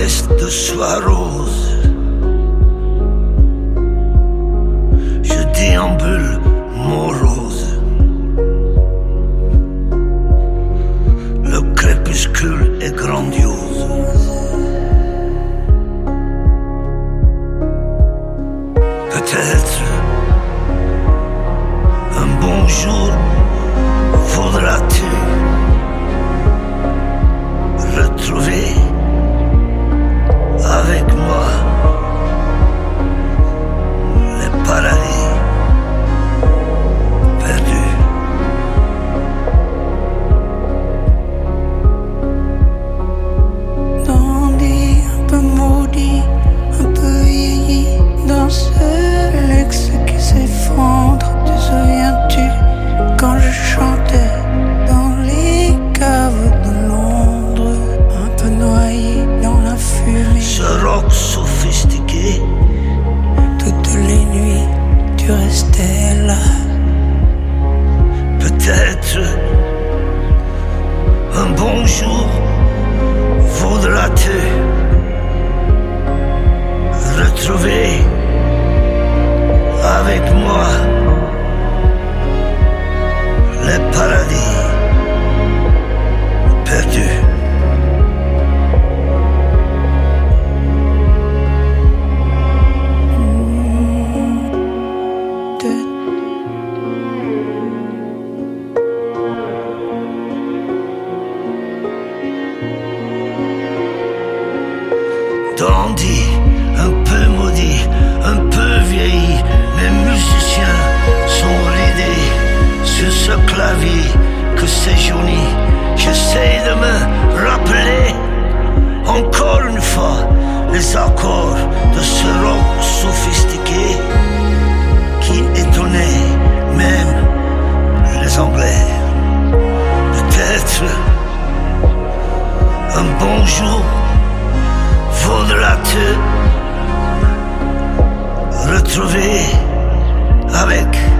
l'ouest de soie rose. Je déambule morose. Le crépuscule est grandiose. Peut-être un bon jour faudra-tu retrouver avec moi les paradis perdus. Dandy, un peu maudit, un peu vieilli, dans ce luxe qui s'effondre. Te souviens-tu quand je chantais dans les caves de Londres, un peu noyé dans la fumée? Ce rock sophistiqué, toutes les nuits tu restais là. peut-être un bon jour voudras-tu retrouver avec moi les paradis perdus. Dandy, un peu maudit, un peu vieilli, les musiciens sont ridés sur ce clavier que séjourné. J'essaie de me rappeler encore une fois les accords de ce rock sophistiqué qui étonnait même les Anglais. Peut-être un bon jour faudra-tu retrouver avec